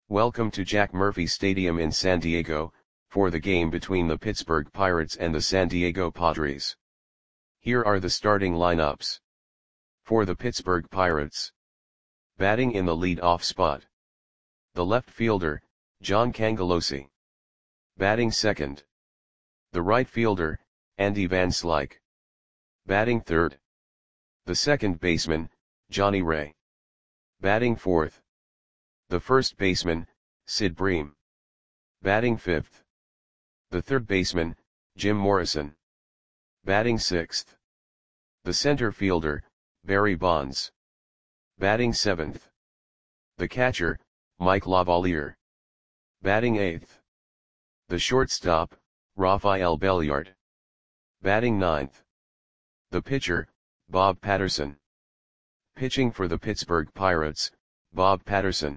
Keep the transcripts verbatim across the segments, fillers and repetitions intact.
Welcome to Jack Murphy Stadium in San Diego, for the game between the Pittsburgh Pirates and the San Diego Padres. Here are the starting lineups. For the Pittsburgh Pirates. Batting in the lead-off spot. The left fielder, John Cangelosi. Batting second. The right fielder, Andy Van Slyke. Batting third. The second baseman, Johnny Ray. Batting fourth. The first baseman, Sid Bream. Batting fifth. The third baseman, Jim Morrison. Batting sixth. The center fielder, Barry Bonds. Batting seventh. The catcher, Mike Lavalier. Batting eighth. The shortstop, Rafael Belliard. Batting ninth. The pitcher, Bob Patterson. Pitching for the Pittsburgh Pirates, Bob Patterson.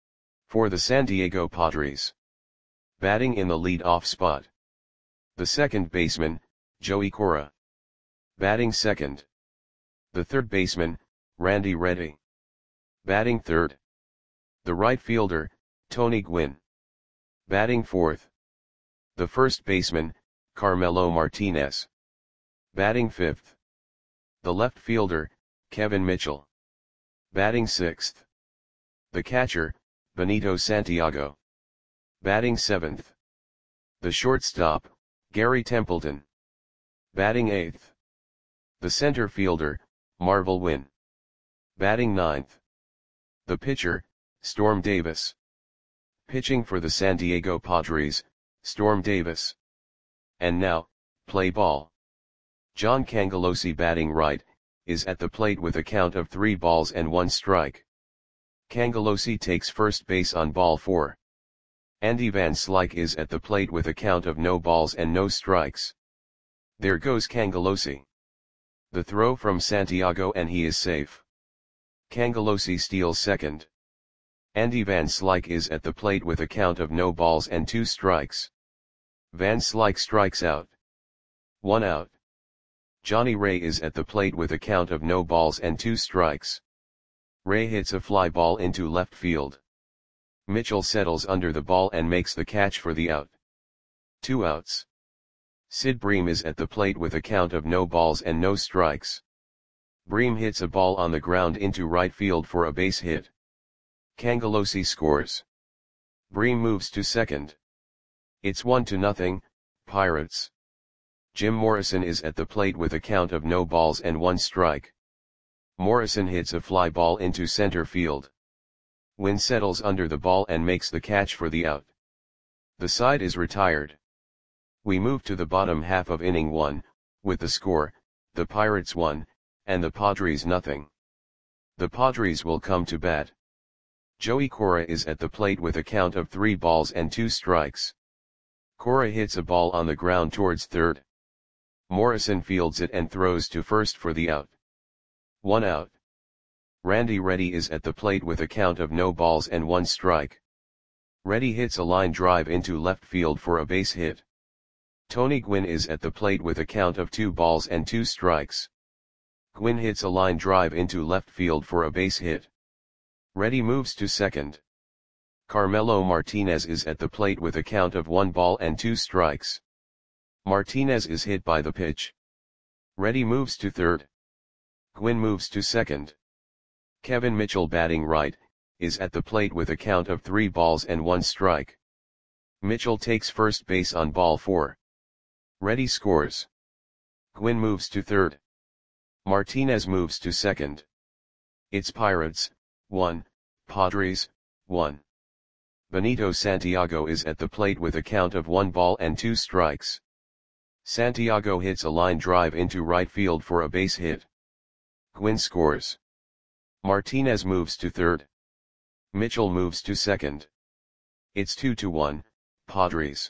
For the San Diego Padres. Batting in the lead-off spot. The second baseman, Joey Cora. Batting second. The third baseman, Randy Reddy. Batting third. The right fielder, Tony Gwynn. Batting fourth. The first baseman, Carmelo Martinez. Batting fifth. The left fielder, Kevin Mitchell. Batting sixth. The catcher, Benito Santiago. Batting seventh. The shortstop, Gary Templeton. Batting eighth. The center fielder, Marvel Wynn. Batting ninth. The pitcher, Storm Davis. Pitching for the San Diego Padres, Storm Davis. And now, play ball. John Cangelosi, batting right, is at the plate with a count of three balls and one strike. Cangelosi takes first base on ball four. Andy Van Slyke is at the plate with a count of no balls and no strikes. There goes Cangelosi. The throw from Santiago and he is safe. Cangelosi steals second. Andy Van Slyke is at the plate with a count of no balls and two strikes. Van Slyke strikes out. One out. Johnny Ray is at the plate with a count of no balls and two strikes. Ray hits a fly ball into left field. Mitchell settles under the ball and makes the catch for the out. Two outs. Sid Bream is at the plate with a count of no balls and no strikes. Bream hits a ball on the ground into right field for a base hit. Cangelosi scores. Bream moves to second. It's one to nothing, Pirates. Jim Morrison is at the plate with a count of no balls and one strike. Morrison hits a fly ball into center field. Wynn settles under the ball and makes the catch for the out. The side is retired. We move to the bottom half of inning one, with the score, the Pirates one, and the Padres nothing. The Padres will come to bat. Joey Cora is at the plate with a count of three balls and two strikes. Cora hits a ball on the ground towards third. Morrison fields it and throws to first for the out. One out. Randy Reddy is at the plate with a count of no balls and one strike. Reddy hits a line drive into left field for a base hit. Tony Gwynn is at the plate with a count of two balls and two strikes. Gwynn hits a line drive into left field for a base hit. Reddy moves to second. Carmelo Martinez is at the plate with a count of one ball and two strikes. Martinez is hit by the pitch. Reddy moves to third. Gwynn moves to second. Kevin Mitchell, batting right, is at the plate with a count of three balls and one strike. Mitchell takes first base on ball four. Reddy scores. Gwynn moves to third. Martinez moves to second. It's Pirates, one, Padres, one. Benito Santiago is at the plate with a count of one ball and two strikes. Santiago hits a line drive into right field for a base hit. Gwynn scores. Martinez moves to third. Mitchell moves to second. It's two to one, Padres.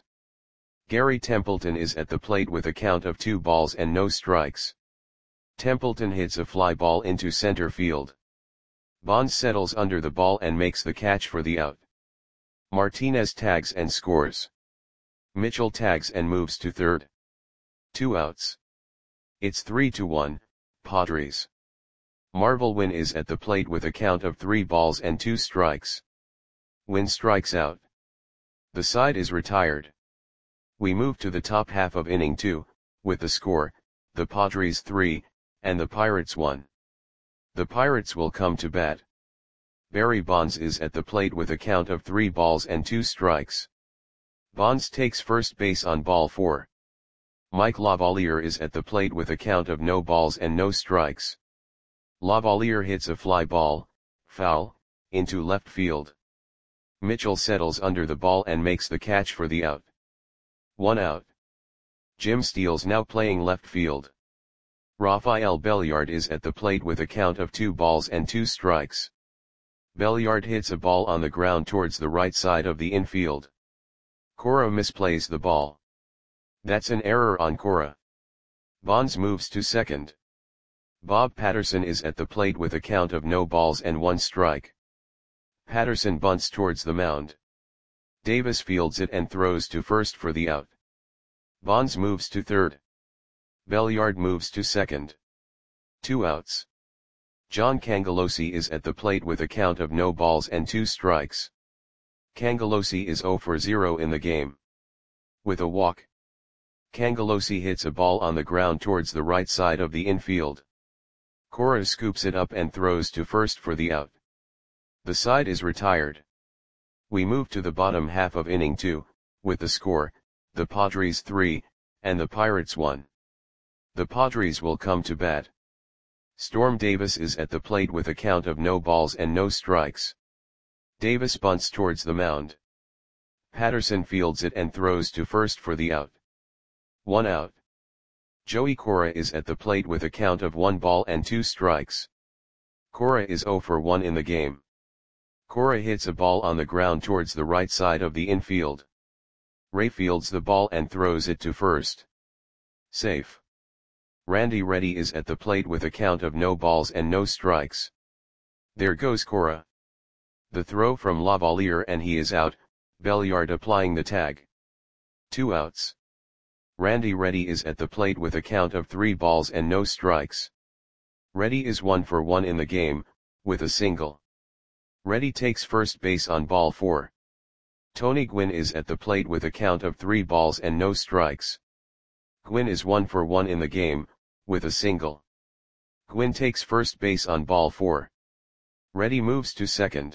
Gary Templeton is at the plate with a count of two balls and no strikes. Templeton hits a fly ball into center field. Bonds settles under the ball and makes the catch for the out. Martinez tags and scores. Mitchell tags and moves to third. Two outs. It's three to one, Padres. Marvel Wynn is at the plate with a count of three balls and two strikes. Gwynn strikes out. The side is retired. We move to the top half of inning two, with the score, the Padres three, and the Pirates one. The Pirates will come to bat. Barry Bonds is at the plate with a count of three balls and two strikes. Bonds takes first base on ball four. Mike Lavalier is at the plate with a count of no balls and no strikes. Lavalier hits a fly ball, foul, into left field. Mitchell settles under the ball and makes the catch for the out. One out. Jim Steele's now playing left field. Rafael Belliard is at the plate with a count of two balls and two strikes. Belliard hits a ball on the ground towards the right side of the infield. Cora misplays the ball. That's an error on Cora. Bonds moves to second. Bob Patterson is at the plate with a count of no balls and one strike. Patterson bunts towards the mound. Davis fields it and throws to first for the out. Bonds moves to third. Belliard moves to second. Two outs. John Cangelosi is at the plate with a count of no balls and two strikes. Cangelosi is zero for zero in the game. With a walk. Cangelosi hits a ball on the ground towards the right side of the infield. Cora scoops it up and throws to first for the out. The side is retired. We move to the bottom half of inning two, with the score, the Padres three, and the Pirates one. The Padres will come to bat. Storm Davis is at the plate with a count of no balls and no strikes. Davis bunts towards the mound. Patterson fields it and throws to first for the out. One out. Joey Cora is at the plate with a count of one ball and two strikes. Cora is zero for one in the game. Cora hits a ball on the ground towards the right side of the infield. Ray fields the ball and throws it to first. Safe. Randy Reddy is at the plate with a count of no balls and no strikes. There goes Cora. The throw from Lavalier and he is out, Belliard applying the tag. Two outs. Randy Reddy is at the plate with a count of three balls and no strikes. Reddy is one for one in the game, with a single. Reddy takes first base on ball four. Tony Gwynn is at the plate with a count of three balls and no strikes. Gwynn is one for one in the game, with a single. Gwynn takes first base on ball four. Reddy moves to second.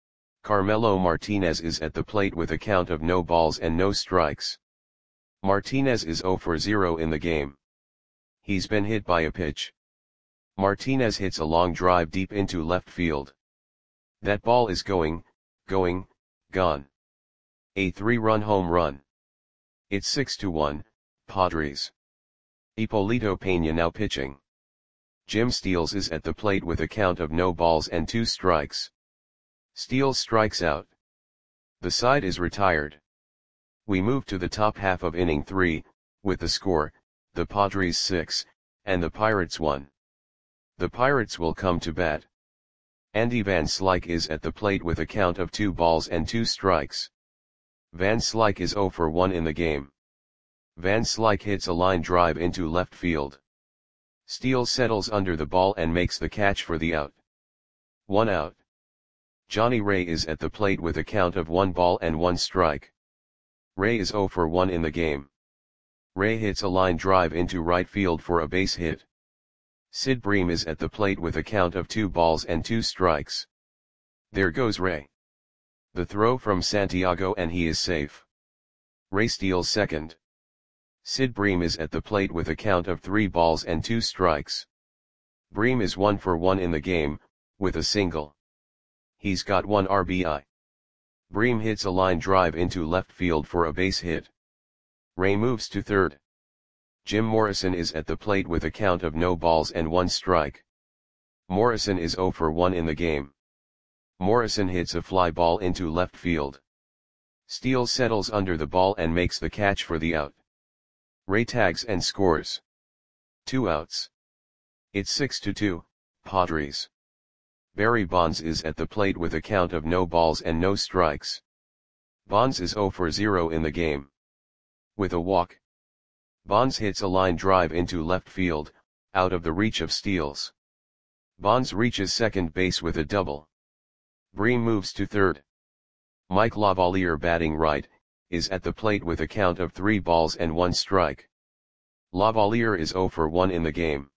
Carmelo Martinez is at the plate with a count of no balls and no strikes. Martinez is zero for zero in the game. He's been hit by a pitch. Martinez hits a long drive deep into left field. That ball is going, going, gone. A three-run home run. It's six to one, Padres. Hipólito Peña now pitching. Jim Steeles is at the plate with a count of no balls and two strikes. Steeles strikes out. The side is retired. We move to the top half of inning three, with the score, the Padres six, and the Pirates one. The Pirates will come to bat. Andy Van Slyke is at the plate with a count of two balls and two strikes. Van Slyke is zero for one in the game. Van Slyke hits a line drive into left field. Steele settles under the ball and makes the catch for the out. One out. Johnny Ray is at the plate with a count of one ball and one strike. Ray is zero for one in the game. Ray hits a line drive into right field for a base hit. Sid Bream is at the plate with a count of two balls and two strikes. There goes Ray. The throw from Santiago and he is safe. Ray steals second. Sid Bream is at the plate with a count of three balls and two strikes. Bream is one for one in the game, with a single. He's got one R B I. Bream hits a line drive into left field for a base hit. Ray moves to third. Jim Morrison is at the plate with a count of no balls and one strike. Morrison is zero for one in the game. Morrison hits a fly ball into left field. Steele settles under the ball and makes the catch for the out. Ray tags and scores. Two outs. It's six to two, Padres. Barry Bonds is at the plate with a count of no balls and no strikes. Bonds is zero for zero in the game. With a walk. Bonds hits a line drive into left field, out of the reach of Steeles. Bonds reaches second base with a double. Bream moves to third. Mike Lavalier batting right, is at the plate with a count of three balls and one strike. Lavalier is zero for one in the game.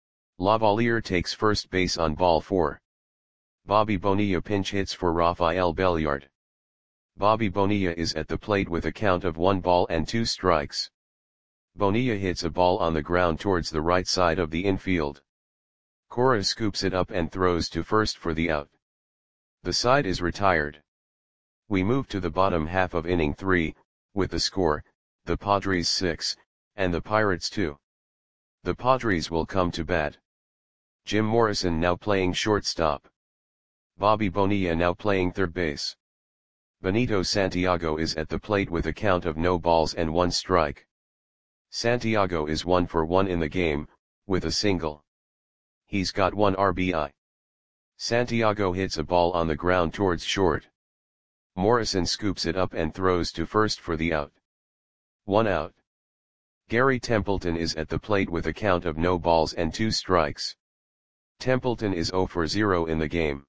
Lavalier takes first base on ball four. Bobby Bonilla pinch hits for Rafael Belliard. Bobby Bonilla is at the plate with a count of one ball and two strikes. Bonilla hits a ball on the ground towards the right side of the infield. Cora scoops it up and throws to first for the out. The side is retired. We move to the bottom half of inning three, with the score, the Padres six, and the Pirates two. The Padres will come to bat. Jim Morrison now playing shortstop. Bobby Bonilla now playing third base. Benito Santiago is at the plate with a count of no balls and one strike. Santiago is one for one in the game, with a single. He's got one R B I. Santiago hits a ball on the ground towards short. Morrison scoops it up and throws to first for the out. One out. Gary Templeton is at the plate with a count of no balls and two strikes. Templeton is zero for zero in the game.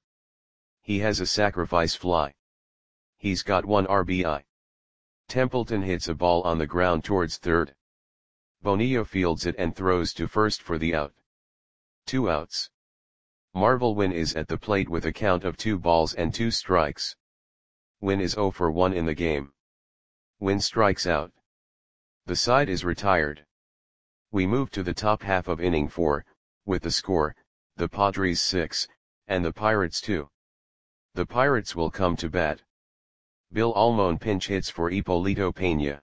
He has a sacrifice fly. He's got one R B I. Templeton hits a ball on the ground towards third. Bonilla fields it and throws to first for the out. Two outs. Marvel Wynn is at the plate with a count of two balls and two strikes. Wynn is zero for one in the game. Wynn strikes out. The side is retired. We move to the top half of inning four, with the score, the Padres six, and the Pirates two. The Pirates will come to bat. Bill Almon pinch hits for Hipólito Peña.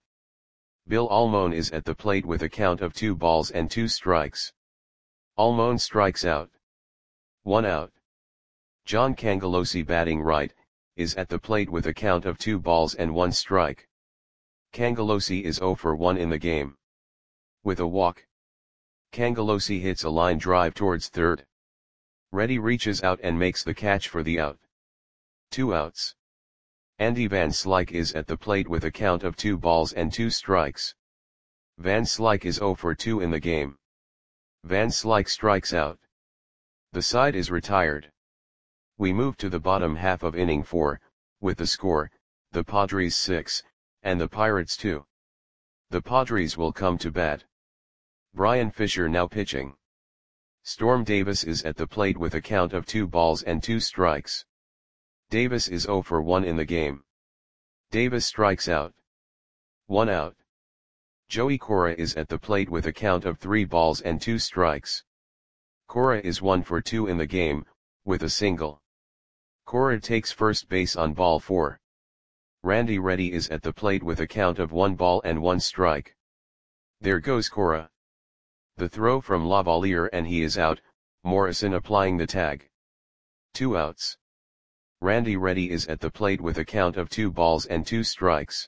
Bill Almon is at the plate with a count of two balls and two strikes. Almon strikes out. One out. John Cangelosi batting right, is at the plate with a count of two balls and one strike. Cangelosi is zero for one in the game. With a walk. Cangelosi hits a line drive towards third. Reddy reaches out and makes the catch for the out. Two outs. Andy Van Slyke is at the plate with a count of two balls and two strikes. Van Slyke is zero for two in the game. Van Slyke strikes out. The side is retired. We move to the bottom half of inning four, with the score, the Padres six, and the Pirates two. The Padres will come to bat. Brian Fisher now pitching. Storm Davis is at the plate with a count of two balls and two strikes. Davis is zero for one in the game. Davis strikes out. One out. Joey Cora is at the plate with a count of three balls and two strikes. Cora is one for two in the game, with a single. Cora takes first base on ball four. Randy Reddy is at the plate with a count of one ball and one strike. There goes Cora. The throw from Lavalier and he is out, Morrison applying the tag. Two outs. Randy Reddy is at the plate with a count of two balls and two strikes.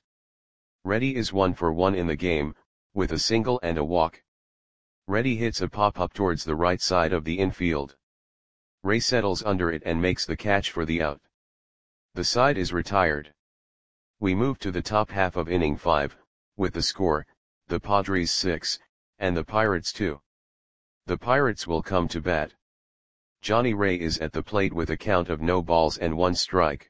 Reddy is one for one in the game, with a single and a walk. Reddy hits a pop-up towards the right side of the infield. Ray settles under it and makes the catch for the out. The side is retired. We move to the top half of inning five, with the score, the Padres six, and the Pirates two. The Pirates will come to bat. Johnny Ray is at the plate with a count of no balls and one strike.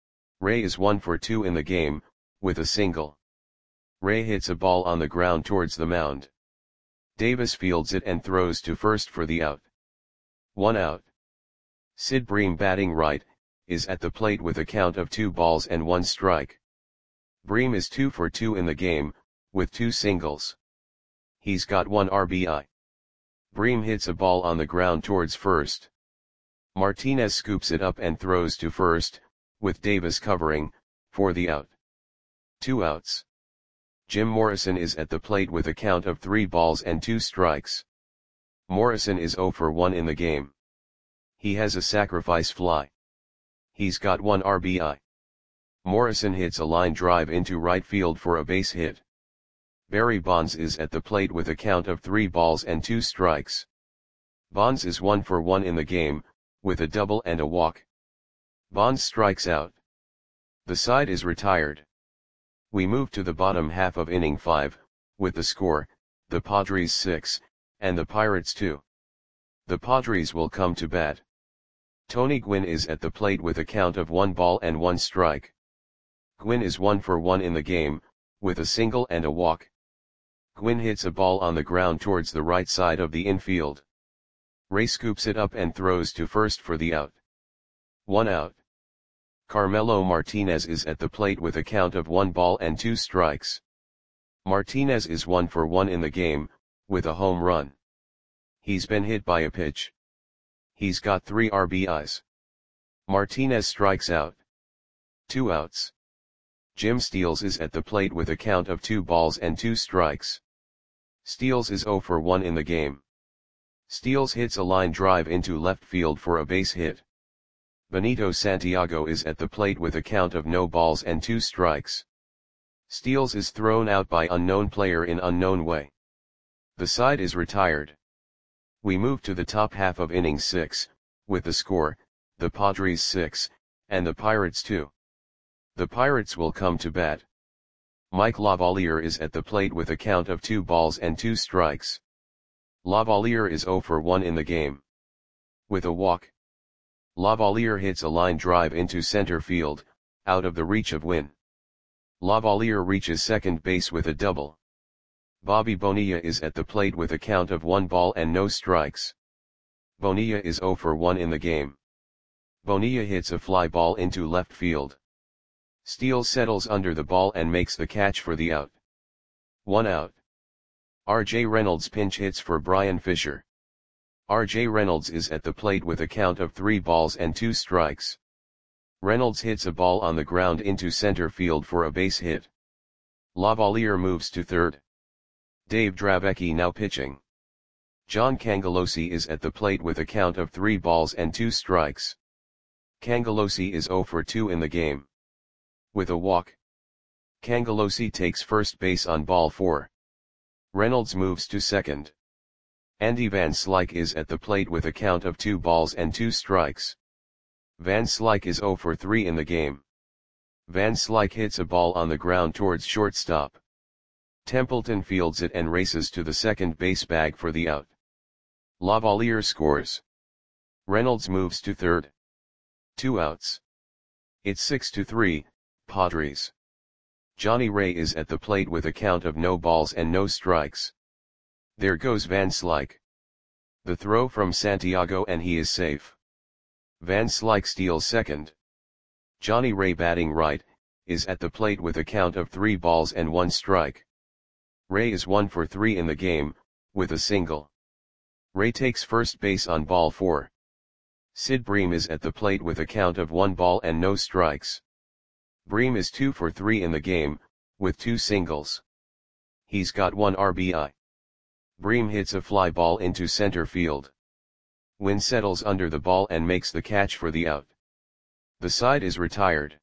Ray is one for two in the game, with a single. Ray hits a ball on the ground towards the mound. Davis fields it and throws to first for the out. One out. Sid Bream batting right, is at the plate with a count of two balls and one strike. Bream is two for two in the game, with two singles. He's got one R B I. Bream hits a ball on the ground towards first. Martinez scoops it up and throws to first, with Davis covering, for the out. Two outs. Jim Morrison is at the plate with a count of three balls and two strikes. Morrison is zero for one in the game. He has a sacrifice fly. He's got one R B I. Morrison hits a line drive into right field for a base hit. Barry Bonds is at the plate with a count of three balls and two strikes. Bonds is one for one in the game, with a double and a walk. Bonds strikes out. The side is retired. We move to the bottom half of inning five, with the score, the Padres six, and the Pirates two. The Padres will come to bat. Tony Gwynn is at the plate with a count of one ball and one strike. Gwynn is one for one in the game, with a single and a walk. Gwynn hits a ball on the ground towards the right side of the infield. Ray scoops it up and throws to first for the out. One out. Carmelo Martinez is at the plate with a count of one ball and two strikes. Martinez is one for one in the game, with a home run. He's been hit by a pitch. He's got three R B Is. Martinez strikes out. Two outs. Jim Steels is at the plate with a count of two balls and two strikes. Steels is zero for one in the game. Steels hits a line drive into left field for a base hit. Benito Santiago is at the plate with a count of no balls and two strikes. Steels is thrown out by unknown player in unknown way. The side is retired. We move to the top half of inning six, with the score, the Padres six, and the Pirates two. The Pirates will come to bat. Mike Lavalier is at the plate with a count of two balls and two strikes. Lavalier is zero for one in the game. With a walk. Lavalier hits a line drive into center field, out of the reach of Wynn. Lavalier reaches second base with a double. Bobby Bonilla is at the plate with a count of one ball and no strikes. Bonilla is zero for one in the game. Bonilla hits a fly ball into left field. Steele settles under the ball and makes the catch for the out. One out. R J Reynolds pinch hits for Brian Fisher. R J Reynolds is at the plate with a count of three balls and two strikes. Reynolds hits a ball on the ground into center field for a base hit. Lavalier moves to third. Dave Dravecky now pitching. John Cangelosi is at the plate with a count of three balls and two strikes. Cangelosi is zero for two in the game. With a walk. Cangelosi takes first base on ball four. Reynolds moves to second. Andy Van Slyke is at the plate with a count of two balls and two strikes. Van Slyke is zero for three in the game. Van Slyke hits a ball on the ground towards shortstop. Templeton fields it and races to the second base bag for the out. Lavalier scores. Reynolds moves to third. Two outs. It's six to three, Padres. Johnny Ray is at the plate with a count of no balls and no strikes. There goes Van Slyke. The throw from Santiago and he is safe. Van Slyke steals second. Johnny Ray batting right, is at the plate with a count of three balls and one strike. Ray is one for three in the game, with a single. Ray takes first base on ball four. Sid Bream is at the plate with a count of one ball and no strikes. Bream is two for three in the game, with two singles. He's got one R B I. Bream hits a fly ball into center field. Wynn settles under the ball and makes the catch for the out. The side is retired.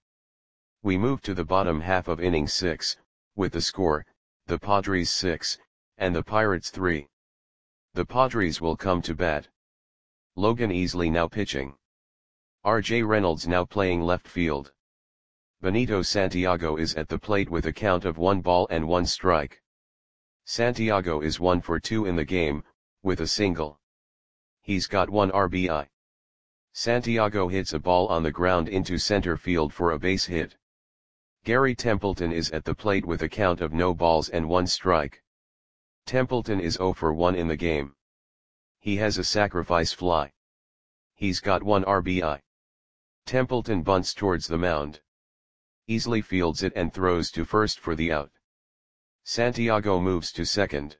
We move to the bottom half of inning six, with the score, the Padres six, and the Pirates three. The Padres will come to bat. Logan Easley now pitching. R J Reynolds now playing left field. Benito Santiago is at the plate with a count of one ball and one strike. Santiago is one for two in the game, with a single. He's got one R B I. Santiago hits a ball on the ground into center field for a base hit. Gary Templeton is at the plate with a count of no balls and one strike. Templeton is zero for one in the game. He has a sacrifice fly. He's got one R B I. Templeton bunts towards the mound. Easley fields it and throws to first for the out. Santiago moves to second.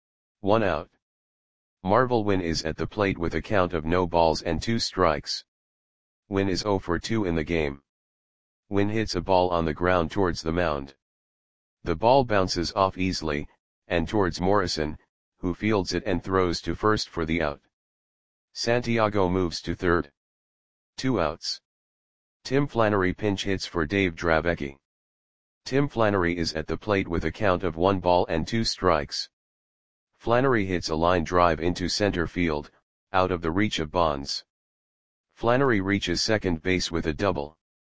One out. Marvel Wynn is at the plate with a count of no balls and two strikes. Wynn is zero for two in the game. Wynn hits a ball on the ground towards the mound. The ball bounces off Easley, and towards Morrison, who fields it and throws to first for the out. Santiago moves to third. Two outs. Tim Flannery pinch hits for Dave Dravecky. Tim Flannery is at the plate with a count of one ball and two strikes. Flannery hits a line drive into center field, out of the reach of Bonds. Flannery reaches second base with a double.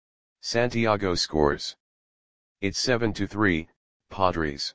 Santiago scores. It's seven to three, Padres.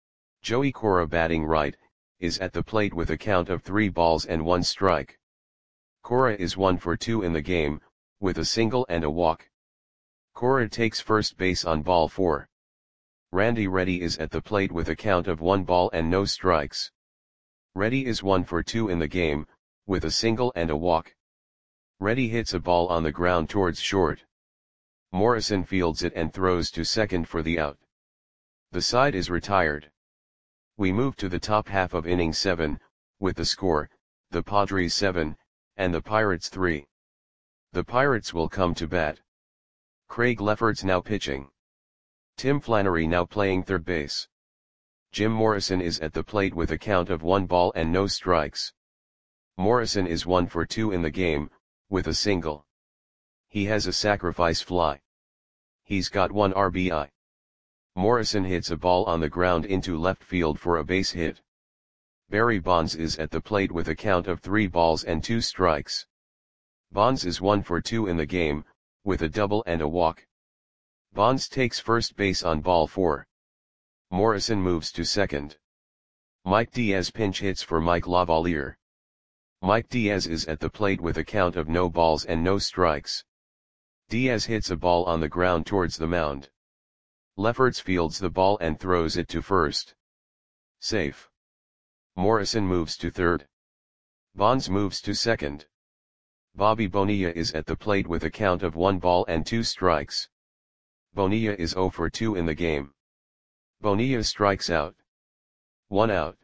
Joey Cora batting right, is at the plate with a count of three balls and one strike. Cora is one for two in the game, with a single and a walk. Cora takes first base on ball four. Randy Reddy is at the plate with a count of one ball and no strikes. Reddy is one for two in the game, with a single and a walk. Reddy hits a ball on the ground towards short. Morrison fields it and throws to second for the out. The side is retired. We move to the top half of inning seven, with the score, the Padres seven, and the Pirates three. The Pirates will come to bat. Craig Lefferts now pitching. Tim Flannery now playing third base. Jim Morrison is at the plate with a count of one ball and no strikes. Morrison is one for two in the game, with a single. He has a sacrifice fly. He's got one R B I. Morrison hits a ball on the ground into left field for a base hit. Barry Bonds is at the plate with a count of three balls and two strikes. Bonds is one for two in the game, with a double and a walk. Bonds takes first base on ball four. Morrison moves to second. Mike Diaz pinch hits for Mike Lavalier. Mike Diaz is at the plate with a count of no balls and no strikes. Diaz hits a ball on the ground towards the mound. Lefferts fields the ball and throws it to first. Safe. Morrison moves to third. Bonds moves to second. Bobby Bonilla is at the plate with a count of one ball and two strikes. Bonilla is zero for two in the game. Bonilla strikes out. One out.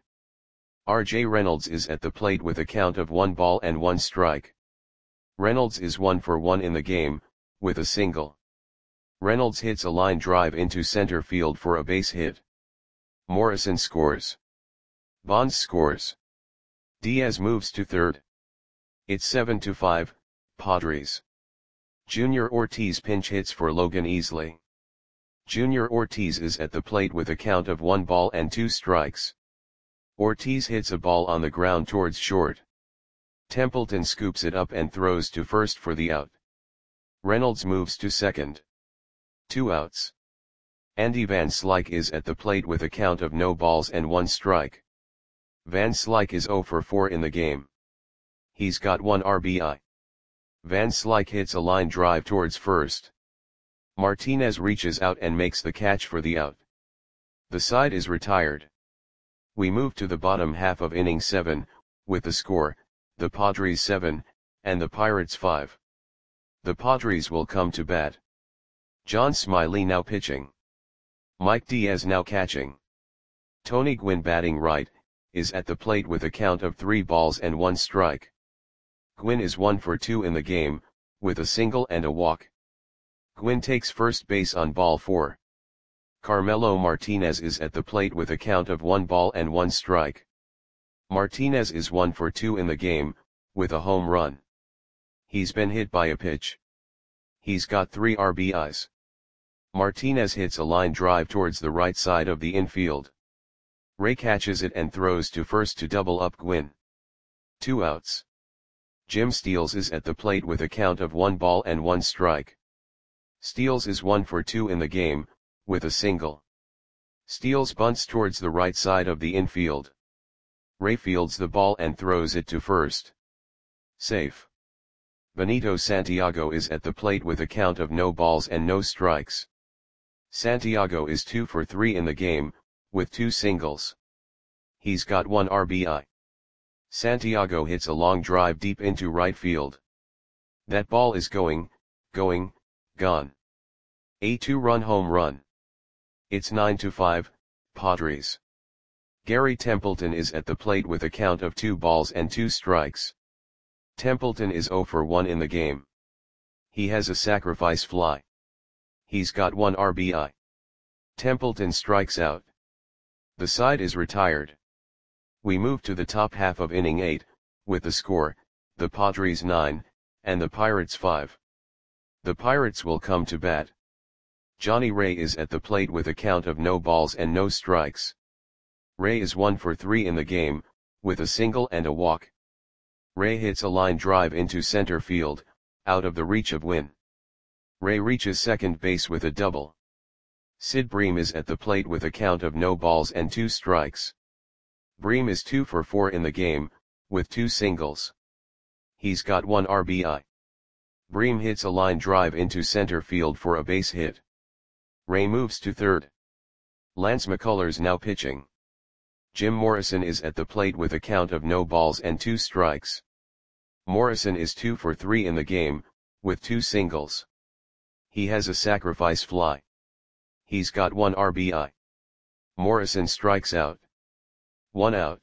R J Reynolds is at the plate with a count of one ball and one strike. Reynolds is one for one in the game, with a single. Reynolds hits a line drive into center field for a base hit. Morrison scores. Bonds scores. Diaz moves to third. It's seven to five, Padres. Junior Ortiz pinch hits for Logan Easley. Junior Ortiz is at the plate with a count of one ball and two strikes. Ortiz hits a ball on the ground towards short. Templeton scoops it up and throws to first for the out. Reynolds moves to second. Two outs. Andy Van Slyke is at the plate with a count of no balls and one strike. Van Slyke is zero for four in the game. He's got one R B I. Van Slyke hits a line drive towards first. Martinez reaches out and makes the catch for the out. The side is retired. We move to the bottom half of inning seven, with the score, the Padres seven, and the Pirates five. The Padres will come to bat. John Smiley now pitching. Mike Diaz now catching. Tony Gwynn batting right, is at the plate with a count of three balls and one strike. Gwynn is one for two in the game, with a single and a walk. Gwynn takes first base on ball four. Carmelo Martinez is at the plate with a count of one ball and one strike. Martinez is one for two in the game, with a home run. He's been hit by a pitch. He's got three R B Is. Martinez hits a line drive towards the right side of the infield. Ray catches it and throws to first to double up Gwynn. Two outs. Jim Steels is at the plate with a count of one ball and one strike. Steels is one for two in the game, with a single. Steels bunts towards the right side of the infield. Ray fields the ball and throws it to first. Safe. Benito Santiago is at the plate with a count of no balls and no strikes. Santiago is two for three in the game, with two singles. He's got one R B I. Santiago hits a long drive deep into right field. That ball is going, going, gone. A two-run home run. It's nine to five, Padres. Gary Templeton is at the plate with a count of two balls and two strikes. Templeton is zero for one in the game. He has a sacrifice fly. He's got one R B I. Templeton strikes out. The side is retired. We move to the top half of inning eight, with the score, the Padres nine, and the Pirates five. The Pirates will come to bat. Johnny Ray is at the plate with a count of no balls and no strikes. Ray is one for three in the game, with a single and a walk. Ray hits a line drive into center field, out of the reach of Wynn. Ray reaches second base with a double. Sid Bream is at the plate with a count of no balls and two strikes. Bream is two for four in the game, with two singles. He's got one R B I. Bream hits a line drive into center field for a base hit. Ray moves to third. Lance McCullers now pitching. Jim Morrison is at the plate with a count of no balls and two strikes. Morrison is two for three in the game, with two singles. He has a sacrifice fly. He's got one R B I. Morrison strikes out. One out.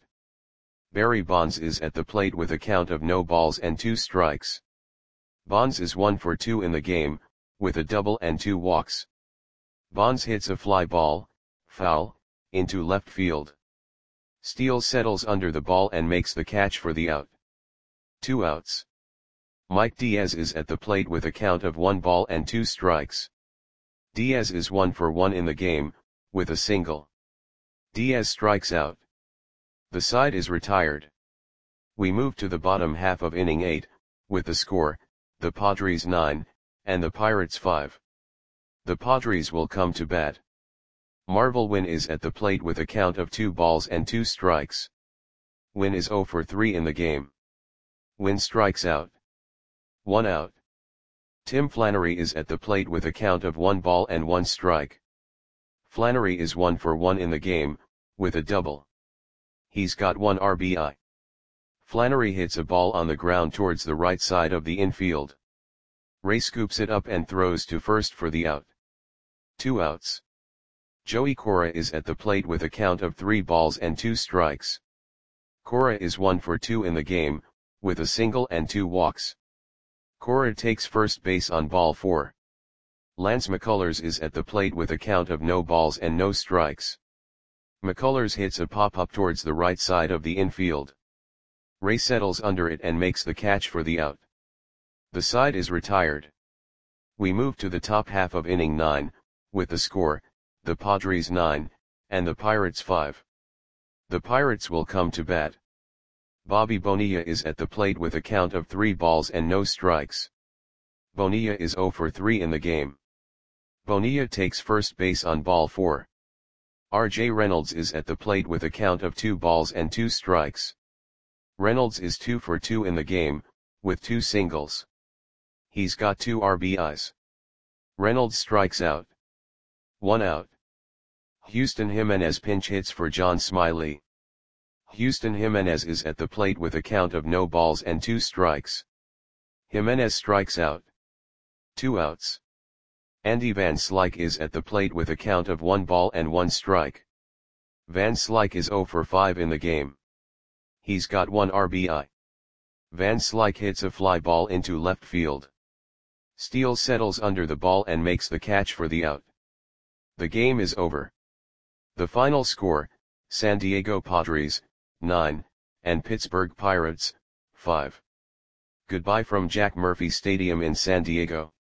Barry Bonds is at the plate with a count of no balls and two strikes. Bonds is one for two in the game, with a double and two walks. Bonds hits a fly ball, foul, into left field. Steele settles under the ball and makes the catch for the out. Two outs. Mike Diaz is at the plate with a count of one ball and two strikes. Diaz is one for one in the game, with a single. Diaz strikes out. The side is retired. We move to the bottom half of inning eight, with the score, the Padres nine, and the Pirates five. The Padres will come to bat. Marvel Wynn is at the plate with a count of two balls and two strikes. Wynn is zero for three in the game. Wynn strikes out. One out. Tim Flannery is at the plate with a count of one ball and one strike. Flannery is one for one in the game, with a double. He's got one R B I. Flannery hits a ball on the ground towards the right side of the infield. Ray scoops it up and throws to first for the out. Two outs. Joey Cora is at the plate with a count of three balls and two strikes. Cora is one for two in the game, with a single and two walks. Cora takes first base on ball four. Lance McCullers is at the plate with a count of no balls and no strikes. McCullers hits a pop-up towards the right side of the infield. Ray settles under it and makes the catch for the out. The side is retired. We move to the top half of inning nine, with the score, the Padres nine, and the Pirates five. The Pirates will come to bat. Bobby Bonilla is at the plate with a count of three balls and no strikes. Bonilla is zero for three in the game. Bonilla takes first base on ball four. R J Reynolds is at the plate with a count of two balls and two strikes. Reynolds is two for two in the game, with two singles. He's got two R B Is. Reynolds strikes out. One out. Houston Jimenez pinch hits for John Smiley. Houston Jimenez is at the plate with a count of no balls and two strikes. Jimenez strikes out. Two outs. Andy Van Slyke is at the plate with a count of one ball and one strike. Van Slyke is zero for five in the game. He's got one R B I. Van Slyke hits a fly ball into left field. Steele settles under the ball and makes the catch for the out. The game is over. The final score, San Diego Padres, nine, and Pittsburgh Pirates, five. Goodbye from Jack Murphy Stadium in San Diego.